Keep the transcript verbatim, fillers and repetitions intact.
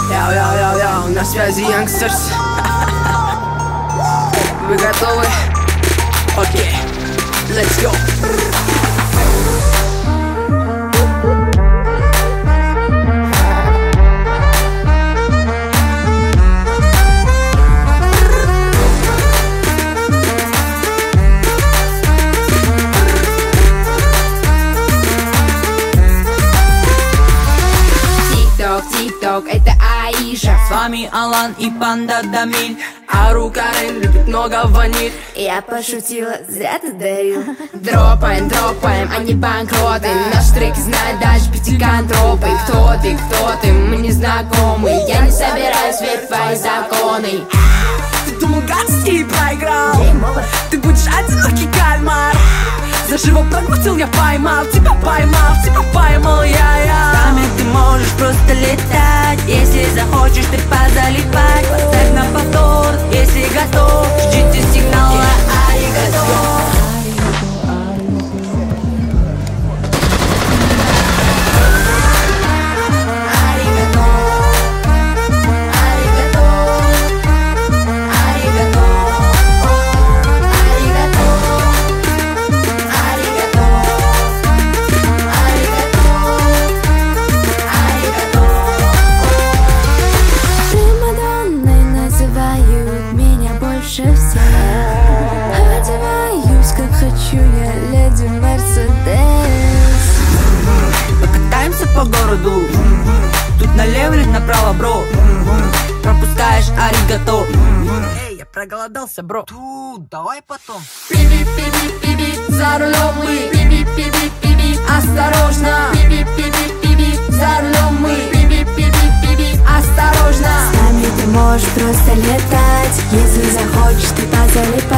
Яу-яу-яу-яу, на связи Youngsters. Вы готовы? Окей, let's go. Тик-ток, это Аиша. С вами Алан и Панда Дамиль. Ару Карен любит много ваниль. Я пошутила, зря ты дарил. Дропаем, дропаем, они банкроты. Наш трек знает даже пятикантропы. Кто ты, кто ты, мы не знакомы. Я не собираюсь верить в твои законы. Ты думал, гадский проиграл? Ты будешь одинокий кальмар. Заживо прокрутил, я поймал, тебя поймал, тебя поймал я-я. С нами ты можешь просто летать. Если захочешь, ты позалипать. Поставь на повтор, если готов. Ждите сигнала, аригато. Одеваюсь, как хочу, я леди Мерседес. Покатаемся по городу. Тут налево или направо, бро? Пропускаешь аригато. Эй, я проголодался, бро. Тут, давай потом. Пиби-пиби-пиби, за рулем мы. Пиби-пиби-пиби, осторожно. Пиби-пиби-пиби, за рулем мы. Пиби-пиби-пиби, осторожно. С нами ты можешь просто летать. Если захочешь, ты позалипать.